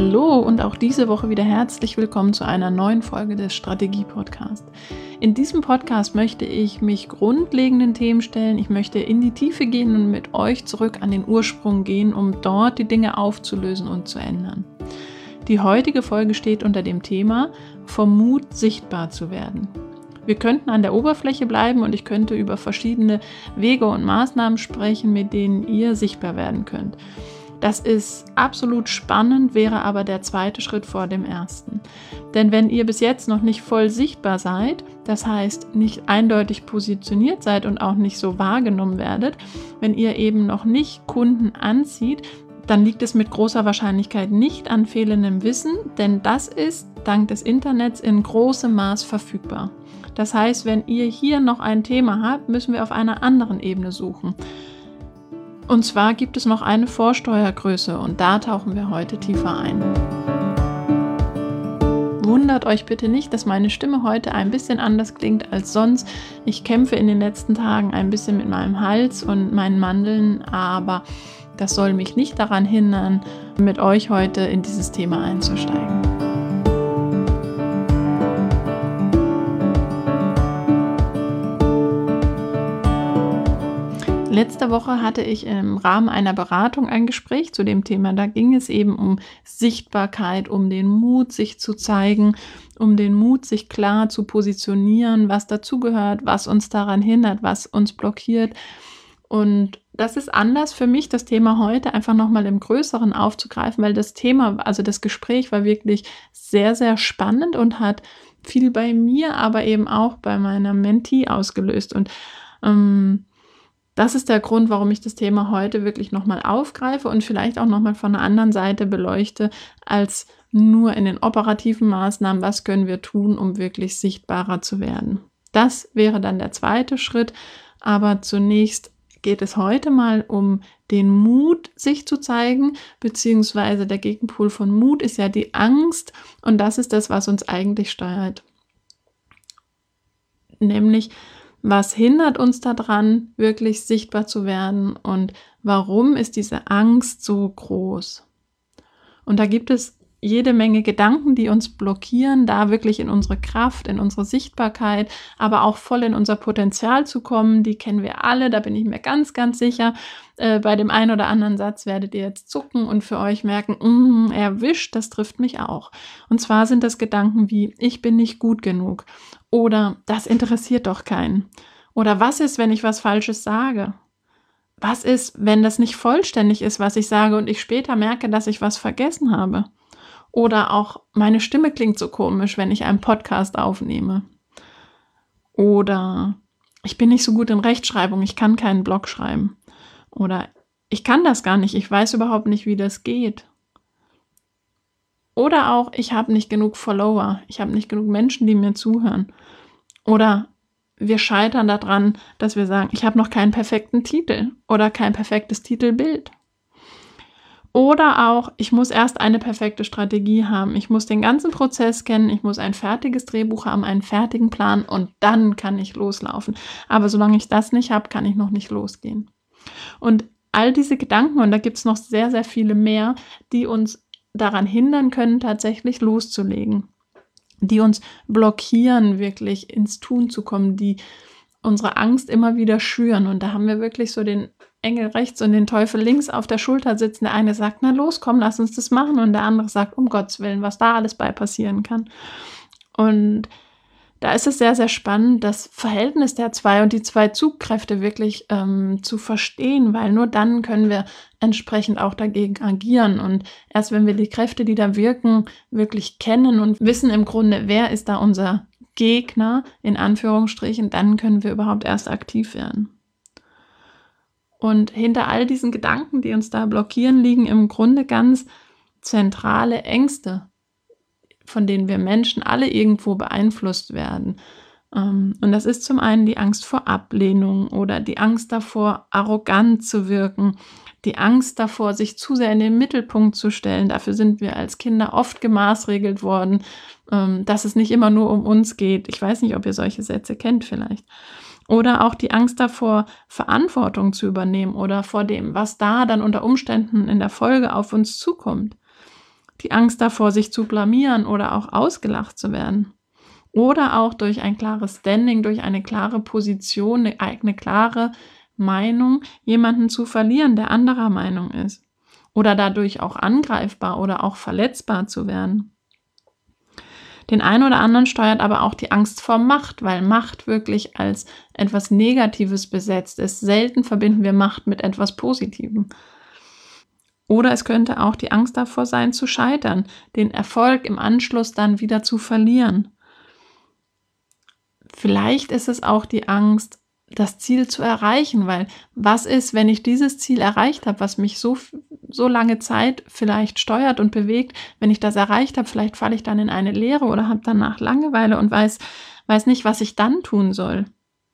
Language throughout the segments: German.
Hallo und auch diese Woche wieder herzlich willkommen zu einer neuen Folge des Strategie-Podcasts. In diesem Podcast möchte ich mich grundlegenden Themen stellen. Ich möchte in die Tiefe gehen und mit euch zurück an den Ursprung gehen, um dort die Dinge aufzulösen und zu ändern. Die heutige Folge steht unter dem Thema vom Mut sichtbar zu werden. Wir könnten an der Oberfläche bleiben und ich könnte über verschiedene Wege und Maßnahmen sprechen, mit denen ihr sichtbar werden könnt. Das ist absolut spannend, wäre aber der zweite Schritt vor dem ersten. Denn wenn ihr bis jetzt noch nicht voll sichtbar seid, das heißt nicht eindeutig positioniert seid und auch nicht so wahrgenommen werdet, wenn ihr eben noch nicht Kunden anzieht, dann liegt es mit großer Wahrscheinlichkeit nicht an fehlendem Wissen, denn das ist dank des Internets in großem Maß verfügbar. Das heißt, wenn ihr hier noch ein Thema habt, müssen wir auf einer anderen Ebene suchen. Und zwar gibt es noch eine Vorsteuergröße und da tauchen wir heute tiefer ein. Wundert euch bitte nicht, dass meine Stimme heute ein bisschen anders klingt als sonst. Ich kämpfe in den letzten Tagen ein bisschen mit meinem Hals und meinen Mandeln, aber das soll mich nicht daran hindern, mit euch heute in dieses Thema einzusteigen. Letzte Woche hatte ich im Rahmen einer Beratung ein Gespräch zu dem Thema. Da ging es eben um Sichtbarkeit, um den Mut, sich zu zeigen, um den Mut, sich klar zu positionieren, was dazugehört, was uns daran hindert, was uns blockiert. Und das ist anders für mich, das Thema heute einfach nochmal im Größeren aufzugreifen, weil das Thema, also das Gespräch war wirklich sehr, sehr spannend und hat viel bei mir, aber eben auch bei meiner Mentee ausgelöst. Und das ist der Grund, warum ich das Thema heute wirklich nochmal aufgreife und vielleicht auch nochmal von einer anderen Seite beleuchte, als nur in den operativen Maßnahmen, was können wir tun, um wirklich sichtbarer zu werden. Das wäre dann der zweite Schritt, aber zunächst geht es heute mal um den Mut, sich zu zeigen, beziehungsweise der Gegenpol von Mut ist ja die Angst und das ist das, was uns eigentlich steuert. Nämlich, was hindert uns daran, wirklich sichtbar zu werden und warum ist diese Angst so groß? Und da gibt es jede Menge Gedanken, die uns blockieren, da wirklich in unsere Kraft, in unsere Sichtbarkeit, aber auch voll in unser Potenzial zu kommen. Die kennen wir alle, da bin ich mir ganz, ganz sicher. Bei dem einen oder anderen Satz werdet ihr jetzt zucken und für euch merken, erwischt, das trifft mich auch. Und zwar sind das Gedanken wie, ich bin nicht gut genug oder das interessiert doch keinen. Oder was ist, wenn ich was Falsches sage? Was ist, wenn das nicht vollständig ist, was ich sage und ich später merke, dass ich was vergessen habe? Oder auch, meine Stimme klingt so komisch, wenn ich einen Podcast aufnehme. Oder ich bin nicht so gut in Rechtschreibung, ich kann keinen Blog schreiben. Oder ich kann das gar nicht, ich weiß überhaupt nicht, wie das geht. Oder auch, ich habe nicht genug Follower, ich habe nicht genug Menschen, die mir zuhören. Oder wir scheitern daran, dass wir sagen, ich habe noch keinen perfekten Titel oder kein perfektes Titelbild. Oder auch, ich muss erst eine perfekte Strategie haben. Ich muss den ganzen Prozess kennen, ich muss ein fertiges Drehbuch haben, einen fertigen Plan und dann kann ich loslaufen. Aber solange ich das nicht habe, kann ich noch nicht losgehen. Und all diese Gedanken, und da gibt es noch sehr, sehr viele mehr, die uns daran hindern können, tatsächlich loszulegen. Die uns blockieren, wirklich ins Tun zu kommen, die unsere Angst immer wieder schüren. Und da haben wir wirklich so den Engel rechts und den Teufel links auf der Schulter sitzen. Der eine sagt, na los, komm, lass uns das machen. Und der andere sagt, um Gottes Willen, was da alles bei passieren kann. Und da ist es sehr, sehr spannend, das Verhältnis der zwei und die zwei Zugkräfte wirklich zu verstehen, weil nur dann können wir entsprechend auch dagegen agieren. Und erst wenn wir die Kräfte, die da wirken, wirklich kennen und wissen im Grunde, wer ist da unser Gegner, in Anführungsstrichen, dann können wir überhaupt erst aktiv werden. Und hinter all diesen Gedanken, die uns da blockieren, liegen im Grunde ganz zentrale Ängste, von denen wir Menschen alle irgendwo beeinflusst werden. Und das ist zum einen die Angst vor Ablehnung oder die Angst davor, arrogant zu wirken, die Angst davor, sich zu sehr in den Mittelpunkt zu stellen. Dafür sind wir als Kinder oft gemaßregelt worden, dass es nicht immer nur um uns geht. Ich weiß nicht, ob ihr solche Sätze kennt vielleicht. Oder auch die Angst davor, Verantwortung zu übernehmen oder vor dem, was da dann unter Umständen in der Folge auf uns zukommt. die Angst davor, sich zu blamieren oder auch ausgelacht zu werden. Oder auch durch ein klares Standing, durch eine klare Position, eine eigene klare Meinung, jemanden zu verlieren, der anderer Meinung ist. Oder dadurch auch angreifbar oder auch verletzbar zu werden. Den einen oder anderen steuert aber auch die Angst vor Macht, weil Macht wirklich als etwas Negatives besetzt ist. Selten verbinden wir Macht mit etwas Positivem. Oder es könnte auch die Angst davor sein, zu scheitern, den Erfolg im Anschluss dann wieder zu verlieren. Vielleicht ist es auch die Angst, das Ziel zu erreichen, weil was ist, wenn ich dieses Ziel erreicht habe, was mich so lange Zeit vielleicht steuert und bewegt, wenn ich das erreicht habe, vielleicht falle ich dann in eine Leere oder habe danach Langeweile und weiß nicht, was ich dann tun soll.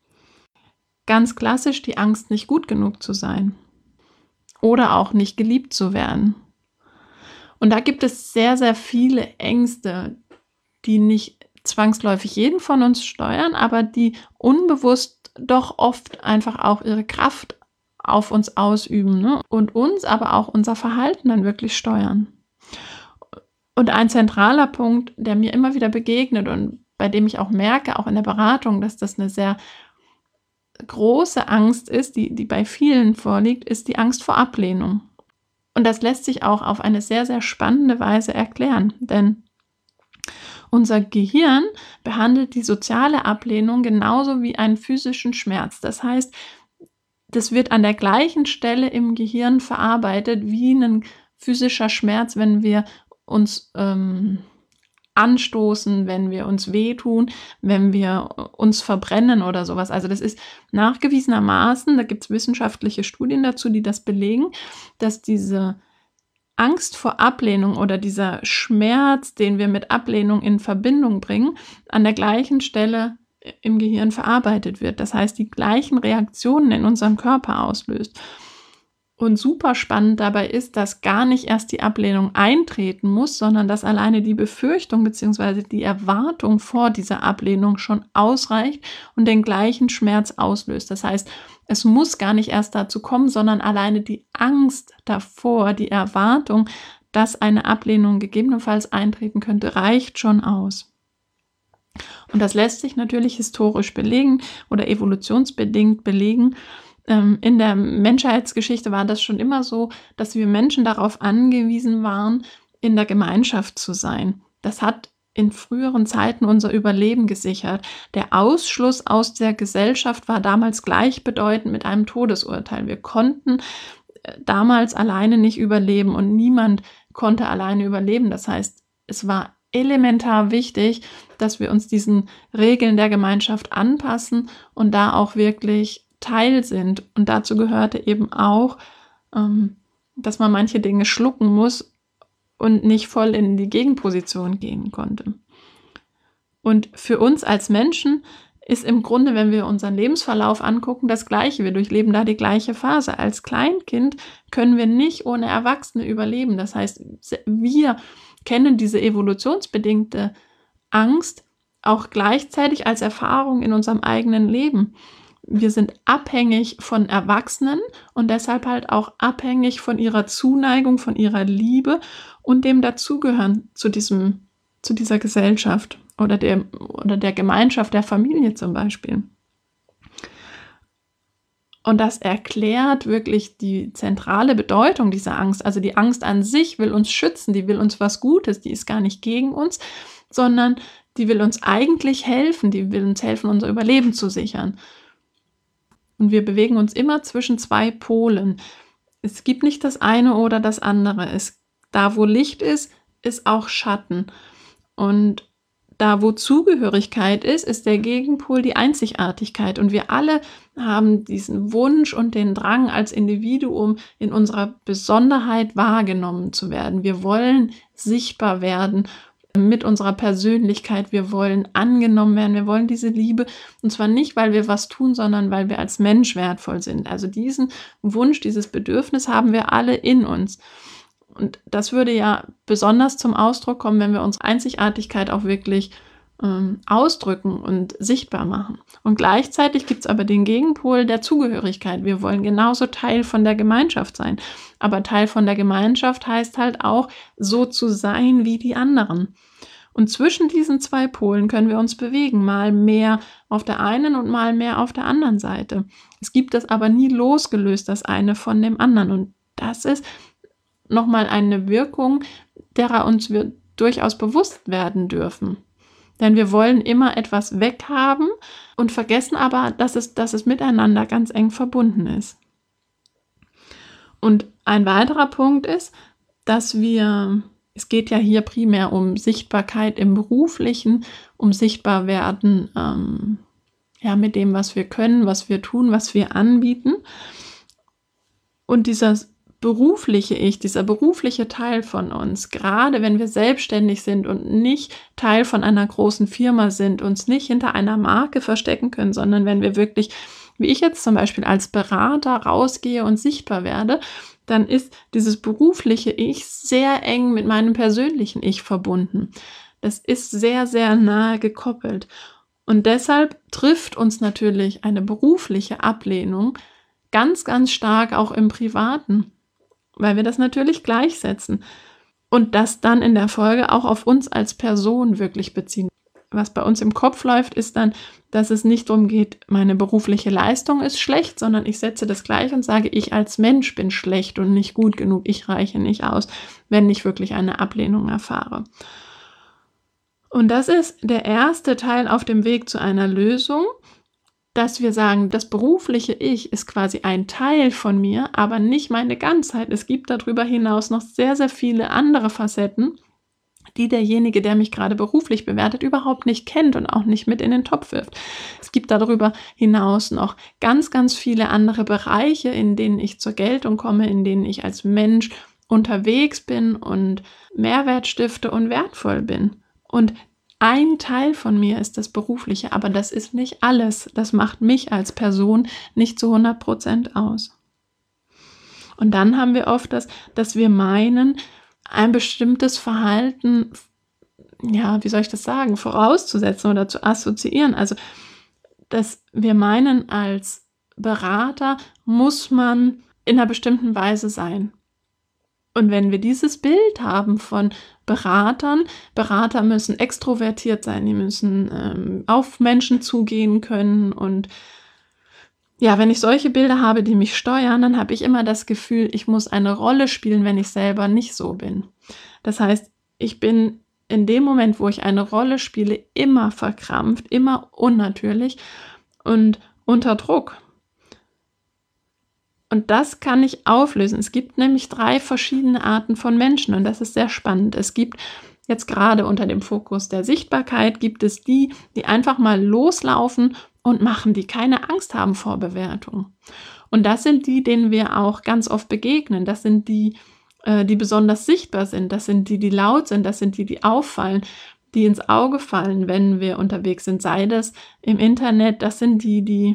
Ganz klassisch die Angst, nicht gut genug zu sein oder auch nicht geliebt zu werden. Und da gibt es sehr, sehr viele Ängste, die nicht zwangsläufig jeden von uns steuern, aber die unbewusst doch oft einfach auch ihre Kraft auf uns ausüben, ne? Und uns aber auch unser Verhalten dann wirklich steuern. Und ein zentraler Punkt, der mir immer wieder begegnet und bei dem ich auch merke, auch in der Beratung, dass das eine sehr große Angst ist, die bei vielen vorliegt, ist die Angst vor Ablehnung. Und das lässt sich auch auf eine sehr, sehr spannende Weise erklären, denn unser Gehirn behandelt die soziale Ablehnung genauso wie einen physischen Schmerz. Das heißt, das wird an der gleichen Stelle im Gehirn verarbeitet wie ein physischer Schmerz, wenn wir uns anstoßen, wenn wir uns wehtun, wenn wir uns verbrennen oder sowas. Also das ist nachgewiesenermaßen, da gibt es wissenschaftliche Studien dazu, die das belegen, dass diese Angst vor Ablehnung oder dieser Schmerz, den wir mit Ablehnung in Verbindung bringen, an der gleichen Stelle im Gehirn verarbeitet wird. Das heißt, die gleichen Reaktionen in unserem Körper auslöst. Und super spannend dabei ist, dass gar nicht erst die Ablehnung eintreten muss, sondern dass alleine die Befürchtung bzw. die Erwartung vor dieser Ablehnung schon ausreicht und den gleichen Schmerz auslöst. Das heißt, es muss gar nicht erst dazu kommen, sondern alleine die Angst davor, die Erwartung, dass eine Ablehnung gegebenenfalls eintreten könnte, reicht schon aus. Und das lässt sich natürlich historisch belegen oder evolutionsbedingt belegen. In der Menschheitsgeschichte war das schon immer so, dass wir Menschen darauf angewiesen waren, in der Gemeinschaft zu sein. Das hat in früheren Zeiten unser Überleben gesichert. Der Ausschluss aus der Gesellschaft war damals gleichbedeutend mit einem Todesurteil. Wir konnten damals alleine nicht überleben und niemand konnte alleine überleben. Das heißt, es war elementar wichtig, dass wir uns diesen Regeln der Gemeinschaft anpassen und da auch wirklich Teil sind. Und dazu gehörte eben auch, dass man manche Dinge schlucken muss und nicht voll in die Gegenposition gehen konnte. Und für uns als Menschen ist im Grunde, wenn wir unseren Lebensverlauf angucken, das Gleiche. Wir durchleben da die gleiche Phase. Als Kleinkind können wir nicht ohne Erwachsene überleben. Das heißt, wir kennen diese evolutionsbedingte Angst auch gleichzeitig als Erfahrung in unserem eigenen Leben. Wir sind abhängig von Erwachsenen und deshalb halt auch abhängig von ihrer Zuneigung, von ihrer Liebe und dem Dazugehören zu dieser Gesellschaft oder der Gemeinschaft der Familie zum Beispiel. Und das erklärt wirklich die zentrale Bedeutung dieser Angst. Also die Angst an sich will uns schützen, die will uns was Gutes, die ist gar nicht gegen uns, sondern die will uns eigentlich helfen, die will uns helfen, unser Überleben zu sichern. Und wir bewegen uns immer zwischen zwei Polen. Es gibt nicht das eine oder das andere. Da, wo Licht ist, ist auch Schatten. Und da, wo Zugehörigkeit ist, ist der Gegenpol die Einzigartigkeit. Und wir alle haben diesen Wunsch und den Drang, als Individuum in unserer Besonderheit wahrgenommen zu werden. Wir wollen sichtbar werden mit unserer Persönlichkeit. Wir wollen angenommen werden. Wir wollen diese Liebe. Und zwar nicht, weil wir was tun, sondern weil wir als Mensch wertvoll sind. Also diesen Wunsch, dieses Bedürfnis haben wir alle in uns. Und das würde ja besonders zum Ausdruck kommen, wenn wir unsere Einzigartigkeit auch wirklich ausdrücken und sichtbar machen. Und gleichzeitig gibt es aber den Gegenpol der Zugehörigkeit. Wir wollen genauso Teil von der Gemeinschaft sein. Aber Teil von der Gemeinschaft heißt halt auch, so zu sein wie die anderen. Und zwischen diesen zwei Polen können wir uns bewegen, mal mehr auf der einen und mal mehr auf der anderen Seite. Es gibt das aber nie losgelöst, das eine von dem anderen. Und das ist nochmal eine Wirkung, derer uns wir durchaus bewusst werden dürfen. Denn wir wollen immer etwas weghaben und vergessen aber, dass es miteinander ganz eng verbunden ist. Und ein weiterer Punkt ist, dass es geht ja hier primär um Sichtbarkeit im Beruflichen, um Sichtbarwerden mit dem, was wir können, was wir tun, was wir anbieten. Und dieses berufliche Ich, dieser berufliche Teil von uns, gerade wenn wir selbstständig sind und nicht Teil von einer großen Firma sind, uns nicht hinter einer Marke verstecken können, sondern wenn wir wirklich, wie ich jetzt zum Beispiel als Berater rausgehe und sichtbar werde, dann ist dieses berufliche Ich sehr eng mit meinem persönlichen Ich verbunden. Das ist sehr, sehr nahe gekoppelt. Und deshalb trifft uns natürlich eine berufliche Ablehnung ganz, ganz stark auch im Privaten, weil wir das natürlich gleichsetzen und das dann in der Folge auch auf uns als Person wirklich beziehen. Was bei uns im Kopf läuft, ist dann, dass es nicht darum geht, meine berufliche Leistung ist schlecht, sondern ich setze das gleich und sage, ich als Mensch bin schlecht und nicht gut genug, ich reiche nicht aus, wenn ich wirklich eine Ablehnung erfahre. Und das ist der erste Teil auf dem Weg zu einer Lösung, dass wir sagen, das berufliche Ich ist quasi ein Teil von mir, aber nicht meine Ganzheit. Es gibt darüber hinaus noch sehr, sehr viele andere Facetten, die derjenige, der mich gerade beruflich bewertet, überhaupt nicht kennt und auch nicht mit in den Topf wirft. Es gibt darüber hinaus noch ganz, ganz viele andere Bereiche, in denen ich zur Geltung komme, in denen ich als Mensch unterwegs bin und Mehrwert stifte und wertvoll bin. Und ein Teil von mir ist das Berufliche, aber das ist nicht alles. Das macht mich als Person nicht zu 100% aus. Und dann haben wir oft dass wir meinen, ein bestimmtes Verhalten, vorauszusetzen oder zu assoziieren. Also, dass wir meinen, als Berater muss man in einer bestimmten Weise sein. Und wenn wir dieses Bild haben von Berater müssen extrovertiert sein, die müssen auf Menschen zugehen können. Und ja, wenn ich solche Bilder habe, die mich steuern, dann habe ich immer das Gefühl, ich muss eine Rolle spielen, wenn ich selber nicht so bin. Das heißt, ich bin in dem Moment, wo ich eine Rolle spiele, immer verkrampft, immer unnatürlich und unter Druck. Und das kann ich auflösen. Es gibt nämlich 3 verschiedene Arten von Menschen und das ist sehr spannend. Es gibt jetzt gerade unter dem Fokus der Sichtbarkeit, gibt es die einfach mal loslaufen und machen, die keine Angst haben vor Bewertung. Und das sind die, denen wir auch ganz oft begegnen. Das sind die besonders sichtbar sind. Das sind die laut sind. Das sind die auffallen, die ins Auge fallen, wenn wir unterwegs sind. Sei das im Internet, das sind die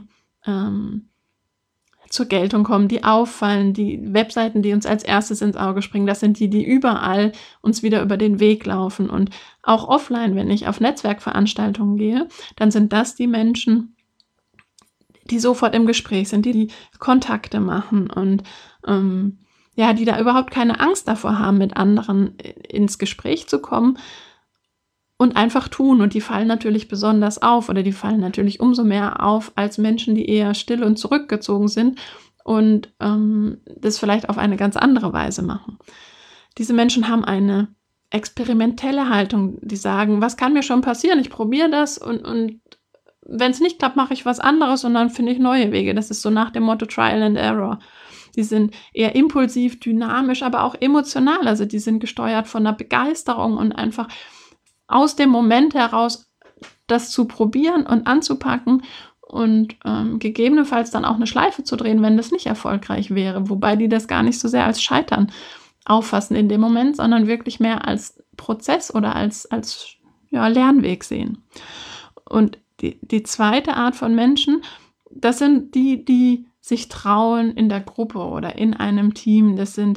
zur Geltung kommen, die auffallen, die Webseiten, die uns als erstes ins Auge springen, das sind die überall uns wieder über den Weg laufen. Und auch offline, wenn ich auf Netzwerkveranstaltungen gehe, dann sind das die Menschen, die sofort im Gespräch sind, die Kontakte machen und die da überhaupt keine Angst davor haben, mit anderen ins Gespräch zu kommen und einfach tun. Und die fallen natürlich besonders auf oder die fallen natürlich umso mehr auf als Menschen, die eher still und zurückgezogen sind und das vielleicht auf eine ganz andere Weise machen. Diese Menschen haben eine experimentelle Haltung, die sagen, was kann mir schon passieren? Ich probiere das und wenn es nicht klappt, mache ich was anderes und dann finde ich neue Wege. Das ist so nach dem Motto Trial and Error. Die sind eher impulsiv, dynamisch, aber auch emotional. Also die sind gesteuert von einer Begeisterung und einfach aus dem Moment heraus das zu probieren und anzupacken und gegebenenfalls dann auch eine Schleife zu drehen, wenn das nicht erfolgreich wäre. Wobei die das gar nicht so sehr als Scheitern auffassen in dem Moment, sondern wirklich mehr als Prozess oder als Lernweg sehen. Und die zweite Art von Menschen, das sind die sich trauen in der Gruppe oder in einem Team. Das sind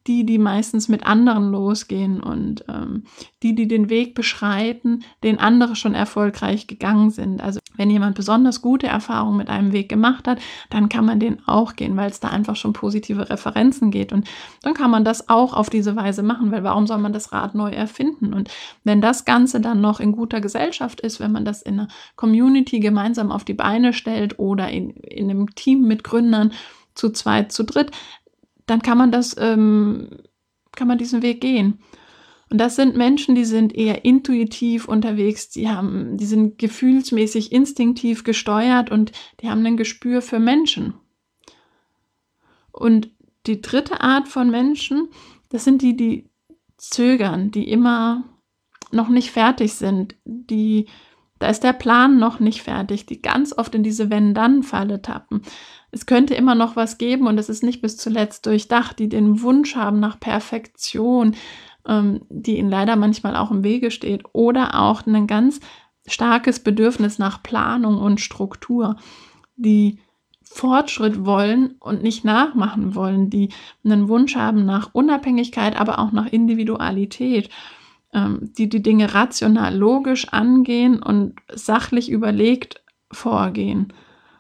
die meistens mit anderen losgehen und die den Weg beschreiten, den andere schon erfolgreich gegangen sind. Also wenn jemand besonders gute Erfahrungen mit einem Weg gemacht hat, dann kann man den auch gehen, weil es da einfach schon positive Referenzen geht. Und dann kann man das auch auf diese Weise machen, weil warum soll man das Rad neu erfinden? Und wenn das Ganze dann noch in guter Gesellschaft ist, wenn man das in einer Community gemeinsam auf die Beine stellt oder in einem Team mit Gründern zu zweit, zu dritt, dann kann man diesen Weg gehen. Und das sind Menschen, die sind eher intuitiv unterwegs, die sind gefühlsmäßig instinktiv gesteuert und die haben ein Gespür für Menschen. Und die dritte Art von Menschen, das sind die zögern, die immer noch nicht fertig sind, da ist der Plan noch nicht fertig, die ganz oft in diese Wenn-Dann-Falle tappen. Es könnte immer noch was geben und es ist nicht bis zuletzt durchdacht, die den Wunsch haben nach Perfektion, die ihnen leider manchmal auch im Wege steht, oder auch ein ganz starkes Bedürfnis nach Planung und Struktur, die Fortschritt wollen und nicht nachmachen wollen, die einen Wunsch haben nach Unabhängigkeit, aber auch nach Individualität, die Dinge rational, logisch angehen und sachlich überlegt vorgehen.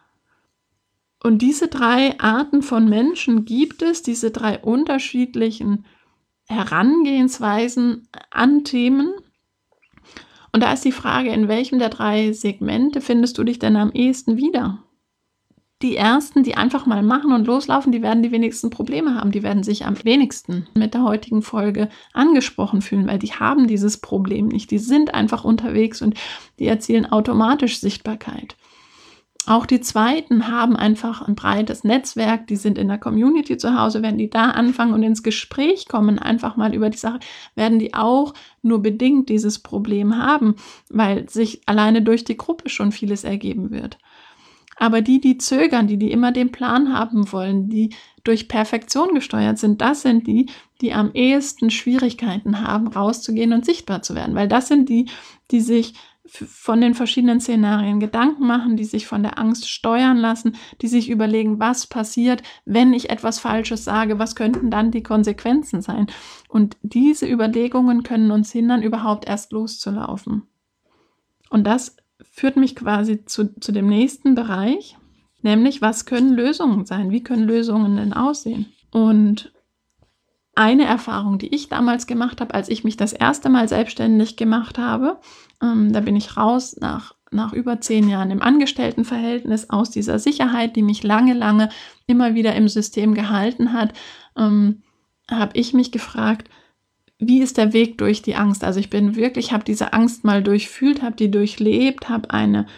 Und diese 3 Arten von Menschen gibt es, diese 3 unterschiedlichen Herangehensweisen an Themen. Und da ist die Frage, in welchem der 3 Segmente findest du dich denn am ehesten wieder? Die ersten, die einfach mal machen und loslaufen, die werden die wenigsten Probleme haben. Die werden sich am wenigsten mit der heutigen Folge angesprochen fühlen, weil die haben dieses Problem nicht. Die sind einfach unterwegs und die erzielen automatisch Sichtbarkeit. Auch die zweiten haben einfach ein breites Netzwerk, die sind in der Community zu Hause, wenn die da anfangen und ins Gespräch kommen, einfach mal über die Sache, werden die auch nur bedingt dieses Problem haben, weil sich alleine durch die Gruppe schon vieles ergeben wird. Aber die zögern, die immer den Plan haben wollen, die durch Perfektion gesteuert sind, das sind die am ehesten Schwierigkeiten haben, rauszugehen und sichtbar zu werden. Weil das sind die sich von den verschiedenen Szenarien Gedanken machen, die sich von der Angst steuern lassen, die sich überlegen, was passiert, wenn ich etwas Falsches sage, was könnten dann die Konsequenzen sein. Und diese Überlegungen können uns hindern, überhaupt erst loszulaufen. Und das führt mich quasi zu dem nächsten Bereich, nämlich was können Lösungen sein? Wie können Lösungen denn aussehen? Und eine Erfahrung, die ich damals gemacht habe, als ich mich das erste Mal selbstständig gemacht habe, da bin ich raus nach über 10 Jahren im Angestelltenverhältnis aus dieser Sicherheit, die mich lange immer wieder im System gehalten hat, habe ich mich gefragt, wie ist der Weg durch die Angst? Also ich habe diese Angst mal durchfühlt, habe die durchlebt, habe eine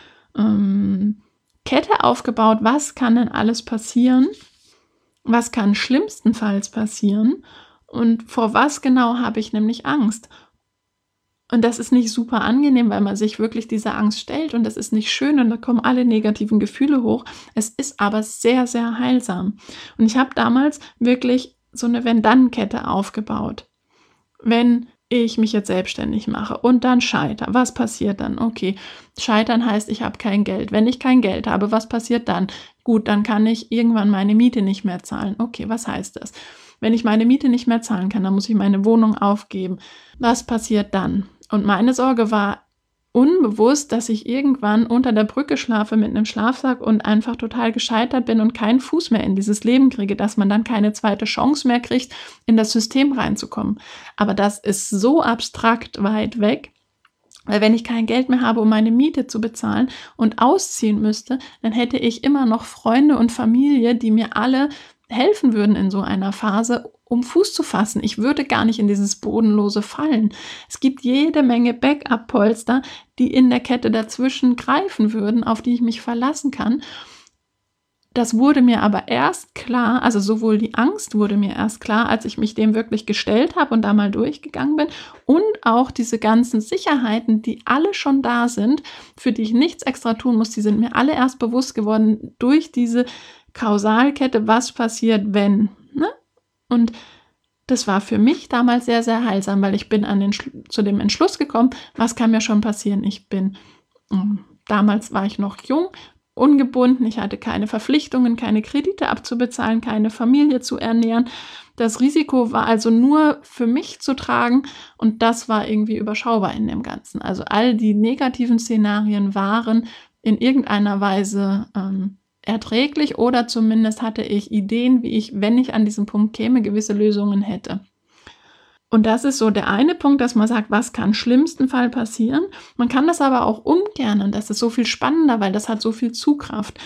Kette aufgebaut. Was kann denn alles passieren? Was kann schlimmstenfalls passieren? Und vor was genau habe ich nämlich Angst? Und das ist nicht super angenehm, weil man sich wirklich dieser Angst stellt und das ist nicht schön und da kommen alle negativen Gefühle hoch. Es ist aber sehr, sehr heilsam. Und ich habe damals wirklich so eine Wenn-Dann-Kette aufgebaut. Wenn ich mich jetzt selbstständig mache und dann scheitere, was passiert dann? Okay, scheitern heißt, ich habe kein Geld. Wenn ich kein Geld habe, was passiert dann? Gut, dann kann ich irgendwann meine Miete nicht mehr zahlen. Okay, was heißt das? Wenn ich meine Miete nicht mehr zahlen kann, dann muss ich meine Wohnung aufgeben. Was passiert dann? Und meine Sorge war unbewusst, dass ich irgendwann unter der Brücke schlafe mit einem Schlafsack und einfach total gescheitert bin und keinen Fuß mehr in dieses Leben kriege, dass man dann keine zweite Chance mehr kriegt, in das System reinzukommen. Aber das ist so abstrakt weit weg, weil wenn ich kein Geld mehr habe, um meine Miete zu bezahlen und ausziehen müsste, dann hätte ich immer noch Freunde und Familie, die mir alle helfen würden in so einer Phase, um Fuß zu fassen. Ich würde gar nicht in dieses Bodenlose fallen. Es gibt jede Menge Backup-Polster, die in der Kette dazwischen greifen würden, auf die ich mich verlassen kann. Das wurde mir aber erst klar, also sowohl die Angst wurde mir erst klar, als ich mich dem wirklich gestellt habe und da mal durchgegangen bin und auch diese ganzen Sicherheiten, die alle schon da sind, für die ich nichts extra tun muss, die sind mir alle erst bewusst geworden durch diese Kausalkette, was passiert, wenn. Ne? Und das war für mich damals sehr, sehr heilsam, weil ich bin zu dem Entschluss gekommen, was kann mir schon passieren. Damals war ich noch jung, ungebunden, ich hatte keine Verpflichtungen, keine Kredite abzubezahlen, keine Familie zu ernähren. Das Risiko war also nur für mich zu tragen und das war irgendwie überschaubar in dem Ganzen. Also all die negativen Szenarien waren in irgendeiner Weise erträglich oder zumindest hatte ich Ideen, wie ich, wenn ich an diesen Punkt käme, gewisse Lösungen hätte. Und das ist so der eine Punkt, dass man sagt, was kann im schlimmsten Fall passieren? Man kann das aber auch umkehren und das ist so viel spannender, weil das hat so viel Zugkraft.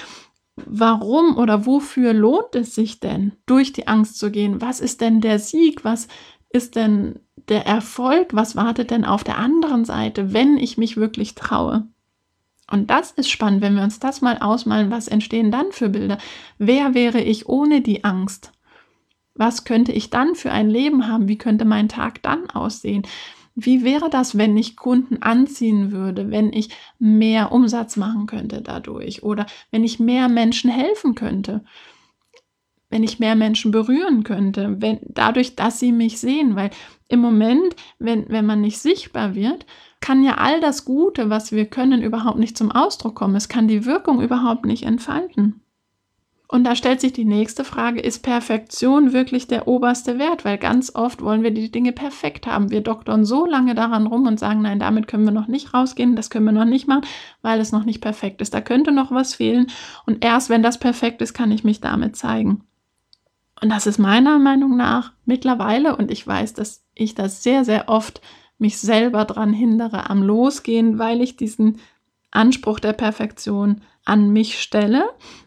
Warum oder wofür lohnt es sich denn, durch die Angst zu gehen? Was ist denn der Sieg? Was ist denn der Erfolg? Was wartet denn auf der anderen Seite, wenn ich mich wirklich traue? Und das ist spannend, wenn wir uns das mal ausmalen, was entstehen dann für Bilder? Wer wäre ich ohne die Angst? Was könnte ich dann für ein Leben haben? Wie könnte mein Tag dann aussehen? Wie wäre das, wenn ich Kunden anziehen würde, wenn ich mehr Umsatz machen könnte dadurch oder wenn ich mehr Menschen helfen könnte, wenn ich mehr Menschen berühren könnte, dadurch, dass sie mich sehen? Weil im Moment, wenn man nicht sichtbar wird, kann ja all das Gute, was wir können, überhaupt nicht zum Ausdruck kommen. Es kann die Wirkung überhaupt nicht entfalten. Und da stellt sich die nächste Frage, ist Perfektion wirklich der oberste Wert? Weil ganz oft wollen wir die Dinge perfekt haben. Wir doktern so lange daran rum und sagen, nein, damit können wir noch nicht rausgehen, das können wir noch nicht machen, weil es noch nicht perfekt ist. Da könnte noch was fehlen und erst wenn das perfekt ist, kann ich mich damit zeigen. Und das ist meiner Meinung nach mittlerweile, und ich weiß, dass ich das sehr, sehr oft mich selber daran hindere am Losgehen, weil ich diesen Anspruch der Perfektion an mich stelle.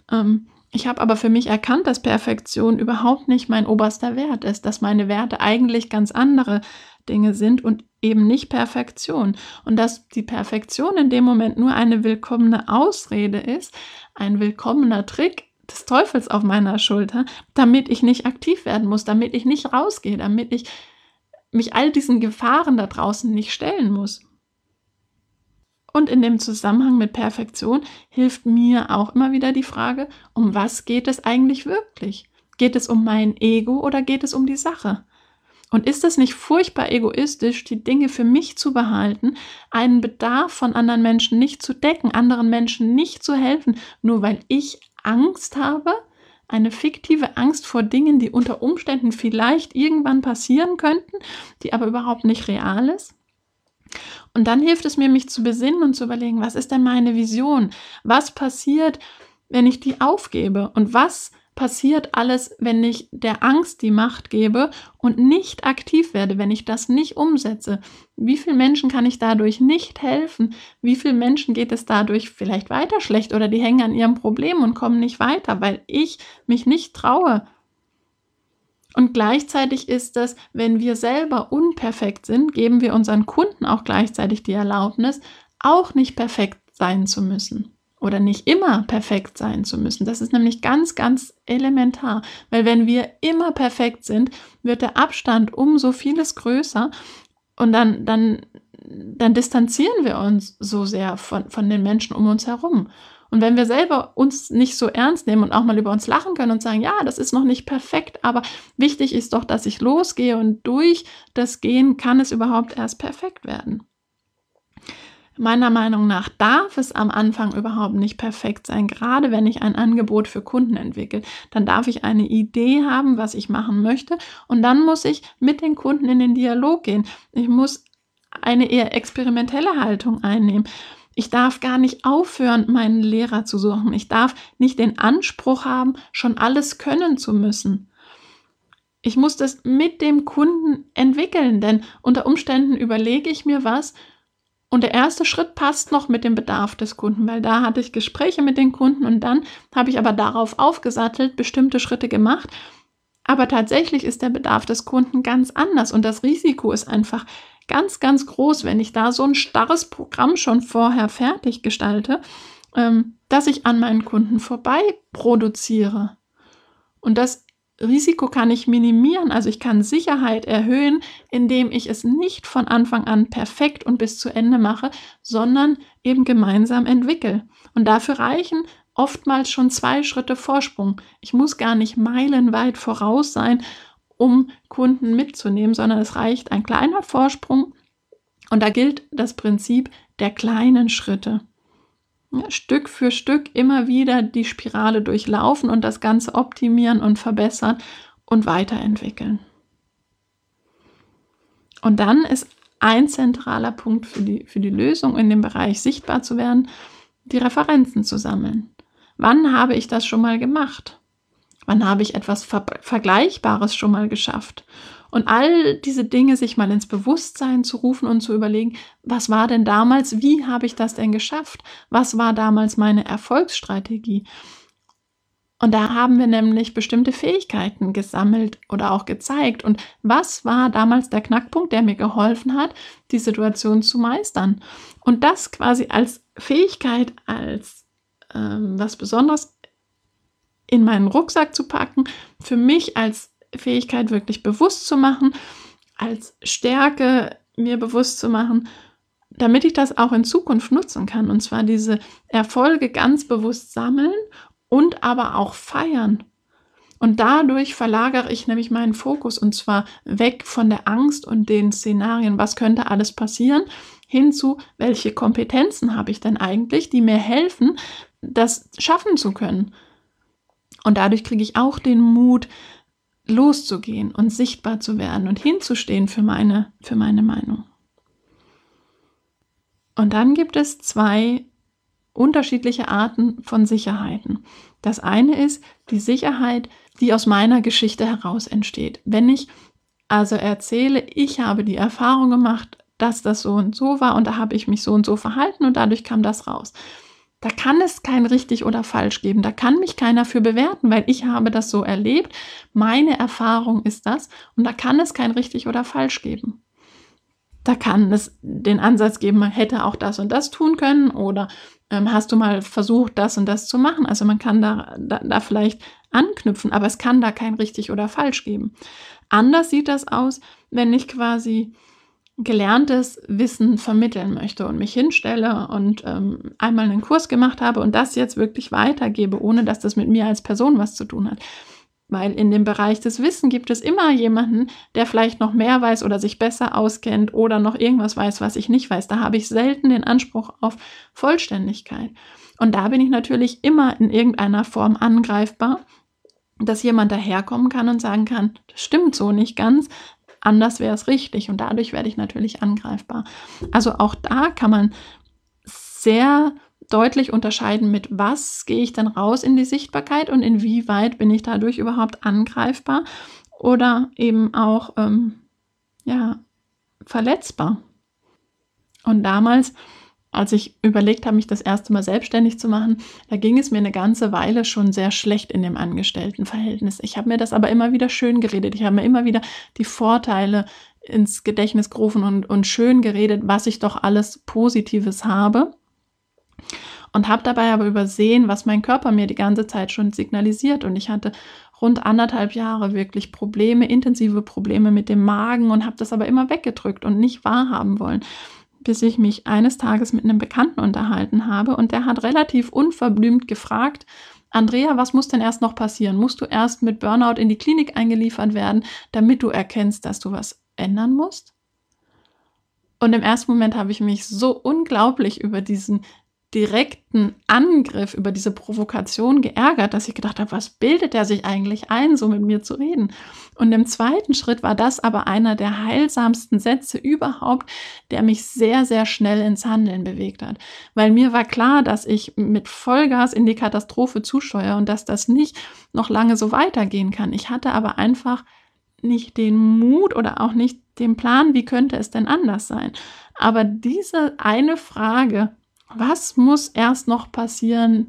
Ich habe aber für mich erkannt, dass Perfektion überhaupt nicht mein oberster Wert ist, dass meine Werte eigentlich ganz andere Dinge sind und eben nicht Perfektion. Und dass die Perfektion in dem Moment nur eine willkommene Ausrede ist, ein willkommener Trick des Teufels auf meiner Schulter, damit ich nicht aktiv werden muss, damit ich nicht rausgehe, damit ich mich all diesen Gefahren da draußen nicht stellen muss. Und in dem Zusammenhang mit Perfektion hilft mir auch immer wieder die Frage, um was geht es eigentlich wirklich? Geht es um mein Ego oder geht es um die Sache? Und ist es nicht furchtbar egoistisch, die Dinge für mich zu behalten, einen Bedarf von anderen Menschen nicht zu decken, anderen Menschen nicht zu helfen, nur weil ich Angst habe, eine fiktive Angst vor Dingen, die unter Umständen vielleicht irgendwann passieren könnten, die aber überhaupt nicht real ist? Und dann hilft es mir, mich zu besinnen und zu überlegen, was ist denn meine Vision? Was passiert, wenn ich die aufgebe? Und was passiert alles, wenn ich der Angst die Macht gebe und nicht aktiv werde, wenn ich das nicht umsetze? Wie vielen Menschen kann ich dadurch nicht helfen? Wie vielen Menschen geht es dadurch vielleicht weiter schlecht oder die hängen an ihrem Problem und kommen nicht weiter, weil ich mich nicht traue? Und gleichzeitig ist es, wenn wir selber unperfekt sind, geben wir unseren Kunden auch gleichzeitig die Erlaubnis, auch nicht perfekt sein zu müssen oder nicht immer perfekt sein zu müssen. Das ist nämlich ganz, ganz elementar, weil wenn wir immer perfekt sind, wird der Abstand um so vieles größer und dann distanzieren wir uns so sehr von den Menschen um uns herum. Und wenn wir selber uns nicht so ernst nehmen und auch mal über uns lachen können und sagen, ja, das ist noch nicht perfekt, aber wichtig ist doch, dass ich losgehe und durch das Gehen kann es überhaupt erst perfekt werden. Meiner Meinung nach darf es am Anfang überhaupt nicht perfekt sein, gerade wenn ich ein Angebot für Kunden entwickle. Dann darf ich eine Idee haben, was ich machen möchte und dann muss ich mit den Kunden in den Dialog gehen. Ich muss eine eher experimentelle Haltung einnehmen. Ich darf gar nicht aufhören, meinen Lehrer zu suchen. Ich darf nicht den Anspruch haben, schon alles können zu müssen. Ich muss das mit dem Kunden entwickeln, denn unter Umständen überlege ich mir was und der erste Schritt passt noch mit dem Bedarf des Kunden, weil da hatte ich Gespräche mit den Kunden und dann habe ich aber darauf aufgesattelt, bestimmte Schritte gemacht. Aber tatsächlich ist der Bedarf des Kunden ganz anders und das Risiko ist einfach ganz, ganz groß, wenn ich da so ein starres Programm schon vorher fertig gestalte, dass ich an meinen Kunden vorbei produziere. Und das Risiko kann ich minimieren, also ich kann Sicherheit erhöhen, indem ich es nicht von Anfang an perfekt und bis zu Ende mache, sondern eben gemeinsam entwickle. Und dafür reichen oftmals schon 2 Schritte Vorsprung. Ich muss gar nicht meilenweit voraus sein, um Kunden mitzunehmen, sondern es reicht ein kleiner Vorsprung und da gilt das Prinzip der kleinen Schritte. Ja, Stück für Stück immer wieder die Spirale durchlaufen und das Ganze optimieren und verbessern und weiterentwickeln. Und dann ist ein zentraler Punkt für die Lösung in dem Bereich sichtbar zu werden, die Referenzen zu sammeln. Wann habe ich das schon mal gemacht? Wann habe ich etwas Vergleichbares schon mal geschafft? Und all diese Dinge sich mal ins Bewusstsein zu rufen und zu überlegen, was war denn damals, wie habe ich das denn geschafft? Was war damals meine Erfolgsstrategie? Und da haben wir nämlich bestimmte Fähigkeiten gesammelt oder auch gezeigt. Und was war damals der Knackpunkt, der mir geholfen hat, die Situation zu meistern? Und das quasi als Fähigkeit, als was Besonderes in meinen Rucksack zu packen, für mich als Fähigkeit wirklich bewusst zu machen, als Stärke mir bewusst zu machen, damit ich das auch in Zukunft nutzen kann. Und zwar diese Erfolge ganz bewusst sammeln und aber auch feiern. Und dadurch verlagere ich nämlich meinen Fokus, und zwar weg von der Angst und den Szenarien, was könnte alles passieren, hin zu, welche Kompetenzen habe ich denn eigentlich, die mir helfen, das schaffen zu können. Und dadurch kriege ich auch den Mut, loszugehen und sichtbar zu werden und hinzustehen für meine Meinung. Und dann gibt es 2 unterschiedliche Arten von Sicherheiten. Das eine ist die Sicherheit, die aus meiner Geschichte heraus entsteht. Wenn ich also erzähle, ich habe die Erfahrung gemacht, dass das so und so war und da habe ich mich so und so verhalten und dadurch kam das raus. Da kann es kein richtig oder falsch geben. Da kann mich keiner für bewerten, weil ich habe das so erlebt. Meine Erfahrung ist das und da kann es kein richtig oder falsch geben. Da kann es den Ansatz geben, man hätte auch das und das tun können oder hast du mal versucht, das und das zu machen. Also man kann da vielleicht anknüpfen, aber es kann da kein richtig oder falsch geben. Anders sieht das aus, wenn ich quasi gelerntes Wissen vermitteln möchte und mich hinstelle und einmal einen Kurs gemacht habe und das jetzt wirklich weitergebe, ohne dass das mit mir als Person was zu tun hat. Weil in dem Bereich des Wissens gibt es immer jemanden, der vielleicht noch mehr weiß oder sich besser auskennt oder noch irgendwas weiß, was ich nicht weiß. Da habe ich selten den Anspruch auf Vollständigkeit. Und da bin ich natürlich immer in irgendeiner Form angreifbar, dass jemand daherkommen kann und sagen kann, das stimmt so nicht ganz, anders wäre es richtig. Und dadurch werde ich natürlich angreifbar. Also auch da kann man sehr deutlich unterscheiden, mit was gehe ich dann raus in die Sichtbarkeit und inwieweit bin ich dadurch überhaupt angreifbar oder eben auch verletzbar. Und damals, als ich überlegt habe, mich das erste Mal selbstständig zu machen, da ging es mir eine ganze Weile schon sehr schlecht in dem Angestelltenverhältnis. Ich habe mir das aber immer wieder schön geredet. Ich habe mir immer wieder die Vorteile ins Gedächtnis gerufen und schön geredet, was ich doch alles Positives habe. Und habe dabei aber übersehen, was mein Körper mir die ganze Zeit schon signalisiert. Und ich hatte rund 1,5 Jahre wirklich intensive Probleme mit dem Magen und habe das aber immer weggedrückt und nicht wahrhaben wollen, bis ich mich eines Tages mit einem Bekannten unterhalten habe. Und der hat relativ unverblümt gefragt, Andrea, was muss denn erst noch passieren? Musst du erst mit Burnout in die Klinik eingeliefert werden, damit du erkennst, dass du was ändern musst? Und im ersten Moment habe ich mich so unglaublich über diesen direkten Angriff, über diese Provokation geärgert, dass ich gedacht habe, was bildet der sich eigentlich ein, so mit mir zu reden? Und im zweiten Schritt war das aber einer der heilsamsten Sätze überhaupt, der mich sehr, sehr schnell ins Handeln bewegt hat. Weil mir war klar, dass ich mit Vollgas in die Katastrophe zusteuere und dass das nicht noch lange so weitergehen kann. Ich hatte aber einfach nicht den Mut oder auch nicht den Plan, wie könnte es denn anders sein? Aber diese eine Frage, was muss erst noch passieren,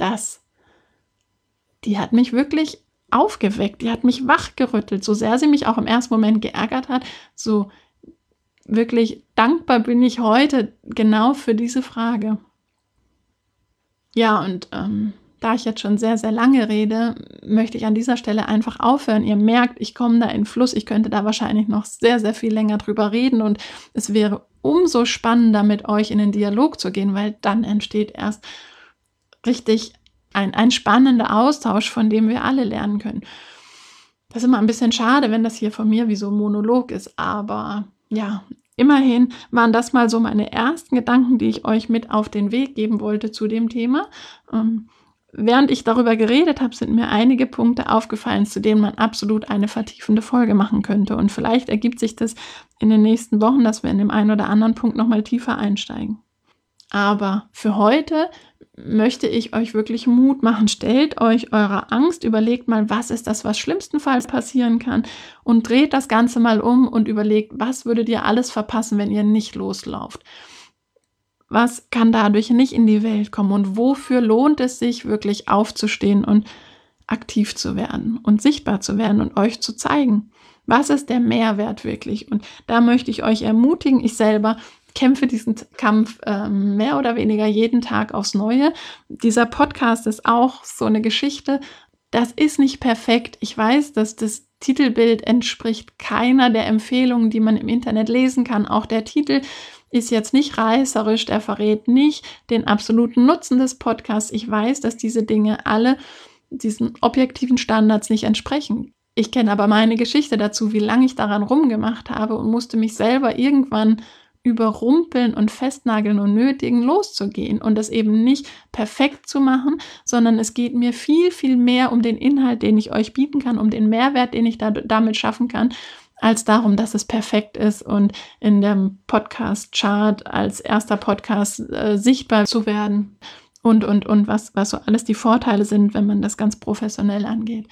die hat mich wirklich aufgeweckt, die hat mich wachgerüttelt, so sehr sie mich auch im ersten Moment geärgert hat, so wirklich dankbar bin ich heute genau für diese Frage. Ja, und da ich jetzt schon sehr, sehr lange rede, möchte ich an dieser Stelle einfach aufhören. Ihr merkt, ich komme da in Fluss. Ich könnte da wahrscheinlich noch sehr, sehr viel länger drüber reden und es wäre umso spannender, mit euch in den Dialog zu gehen, weil dann entsteht erst richtig ein spannender Austausch, von dem wir alle lernen können. Das ist immer ein bisschen schade, wenn das hier von mir wie so ein Monolog ist, aber ja, immerhin waren das mal so meine ersten Gedanken, die ich euch mit auf den Weg geben wollte zu dem Thema. während ich darüber geredet habe, sind mir einige Punkte aufgefallen, zu denen man absolut eine vertiefende Folge machen könnte. Und vielleicht ergibt sich das in den nächsten Wochen, dass wir in dem einen oder anderen Punkt nochmal tiefer einsteigen. Aber für heute möchte ich euch wirklich Mut machen. Stellt euch eurer Angst, überlegt mal, was ist das, was schlimmstenfalls passieren kann, und dreht das Ganze mal um und überlegt, was würdet ihr alles verpassen, wenn ihr nicht loslauft. Was kann dadurch nicht in die Welt kommen und wofür lohnt es sich wirklich aufzustehen und aktiv zu werden und sichtbar zu werden und euch zu zeigen? Was ist der Mehrwert wirklich? Und da möchte ich euch ermutigen, ich selber kämpfe diesen Kampf mehr oder weniger jeden Tag aufs Neue. Dieser Podcast ist auch so eine Geschichte. Das ist nicht perfekt. Ich weiß, dass das Titelbild entspricht keiner der Empfehlungen, die man im Internet lesen kann. Auch der Titel ist jetzt nicht reißerisch, der verrät nicht den absoluten Nutzen des Podcasts. Ich weiß, dass diese Dinge alle diesen objektiven Standards nicht entsprechen. Ich kenne aber meine Geschichte dazu, wie lange ich daran rumgemacht habe und musste mich selber irgendwann überrumpeln und festnageln und nötigen, loszugehen und das eben nicht perfekt zu machen, sondern es geht mir viel, viel mehr um den Inhalt, den ich euch bieten kann, um den Mehrwert, den ich damit schaffen kann, als darum, dass es perfekt ist und in dem Podcast-Chart als erster Podcast sichtbar zu werden und was so alles die Vorteile sind, wenn man das ganz professionell angeht.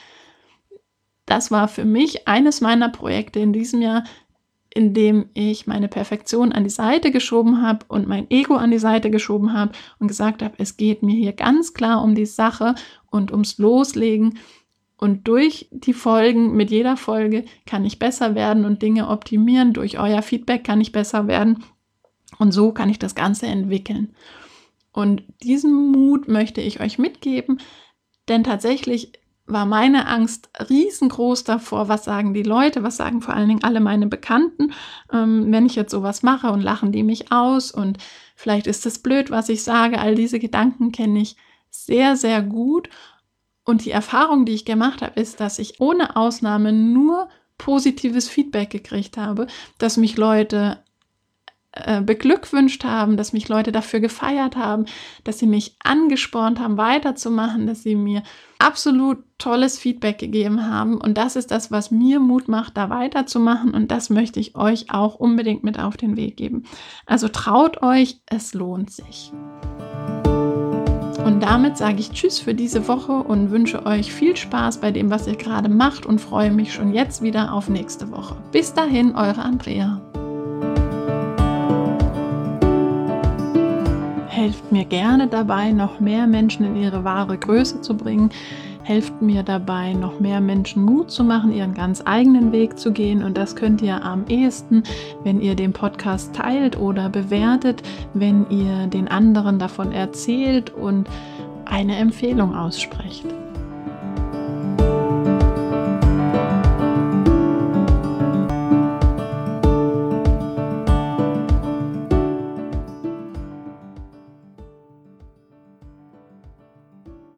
Das war für mich eines meiner Projekte in diesem Jahr, in dem ich meine Perfektion an die Seite geschoben habe und mein Ego an die Seite geschoben habe und gesagt habe, es geht mir hier ganz klar um die Sache und ums Loslegen. Und durch die Folgen, mit jeder Folge kann ich besser werden und Dinge optimieren. Durch euer Feedback kann ich besser werden. Und so kann ich das Ganze entwickeln. Und diesen Mut möchte ich euch mitgeben, denn tatsächlich war meine Angst riesengroß davor, was sagen die Leute, was sagen vor allen Dingen alle meine Bekannten, wenn ich jetzt sowas mache, und lachen die mich aus und vielleicht ist es blöd, was ich sage. All diese Gedanken kenne ich sehr, sehr gut. Und die Erfahrung, die ich gemacht habe, ist, dass ich ohne Ausnahme nur positives Feedback gekriegt habe, dass mich Leute beglückwünscht haben, dass mich Leute dafür gefeiert haben, dass sie mich angespornt haben, weiterzumachen, dass sie mir absolut tolles Feedback gegeben haben. Und das ist das, was mir Mut macht, da weiterzumachen. Und das möchte ich euch auch unbedingt mit auf den Weg geben. Also traut euch, es lohnt sich. Und damit sage ich Tschüss für diese Woche und wünsche euch viel Spaß bei dem, was ihr gerade macht, und freue mich schon jetzt wieder auf nächste Woche. Bis dahin, eure Andrea. Helft mir gerne dabei, noch mehr Menschen in ihre wahre Größe zu bringen. Helft mir dabei, noch mehr Menschen Mut zu machen, ihren ganz eigenen Weg zu gehen. Und das könnt ihr am ehesten, wenn ihr den Podcast teilt oder bewertet, wenn ihr den anderen davon erzählt und eine Empfehlung aussprecht.